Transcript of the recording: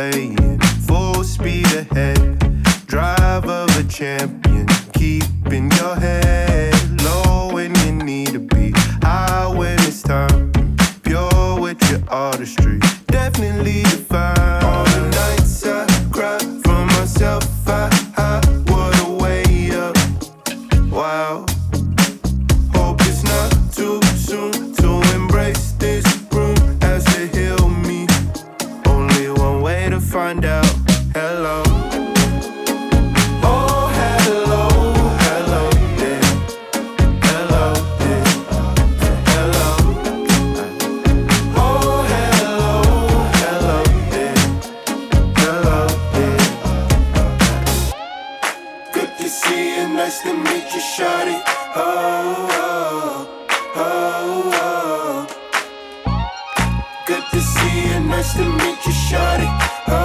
playing full speed ahead. Drive of a champion, keeping your head low when you need to be high when it's time. Pure with your artistry, definitely divine. All the nights I cry for myself, what a way up. Wow. Hope it's not too soon to embrace this room as they heal me. Only one way to find out. Hello. Oh, hello, hello, yeah. Hello, yeah. Hello. Oh, hello, hello, yeah. Hello, yeah. Good to see you, nice to meet you, shawty. Oh, oh, oh, oh. Good to see you, nice to meet you, shawty. Oh.